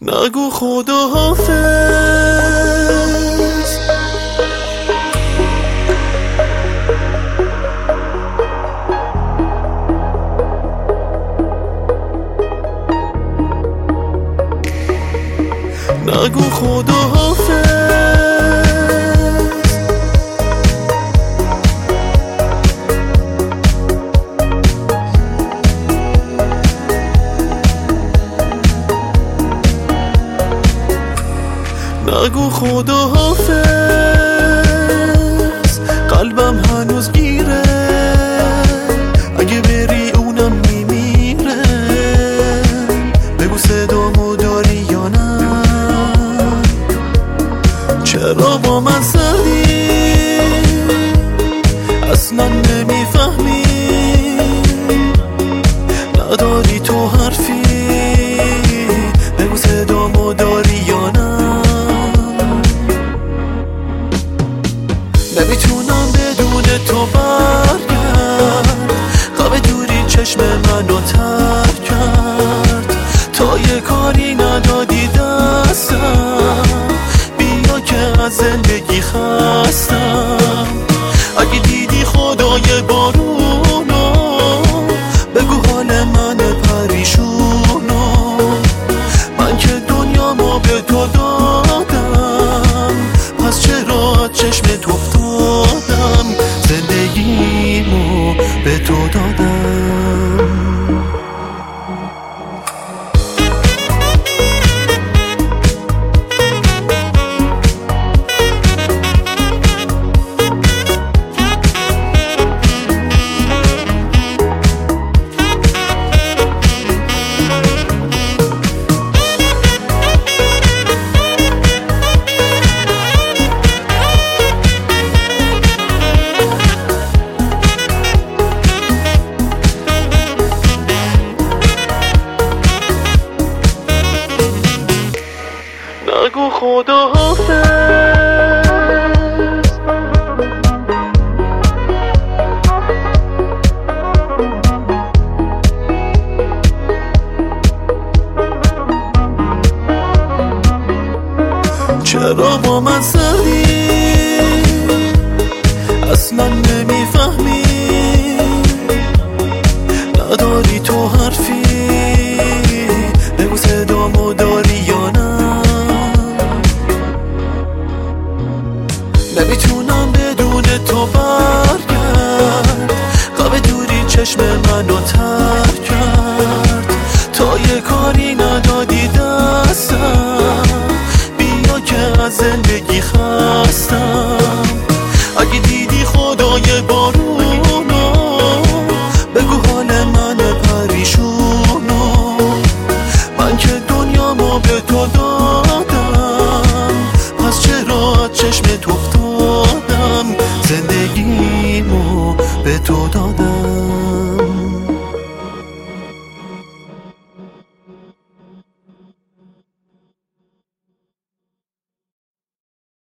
نگو خداحافظ، نگو خداحافظ، نگو خداحافظ، قلبم هنوز گیره، اگه بری اونم میمیره. بگو صدامو داری یا نه، چرا با من سردی، اصلا نمیفهمی، نداری تو حرفی. بگو صدامو داری یا نه، نمیتونم بدون تو برگرد، خواب دوری چشم منو تر کرد، تا یه کاری ندادی دستم، بیا که از زندگی خستم. اگه دیدی خدای بارونو، بگو حال من پریشونو، من که دنیامو به تو دادم، پس چرا چشمت افتادم، زندگیمو به تو دادم. نگو خداحافظ، چرا با من سردی، اصلا نمیفهمی، نداری تو حرفی. بگو صدامو داری یا نه، نمیتونم بدون تو برگرد، خواب دوری چشم منو تر کرد، تا یه کاری ندادی دستم، بیا که از زندگی خستم. اگه دیدی خدای بارونو، بگو حال من پریشونو، من که دنیامو به تو دادم، پس چرا چشمت افتاد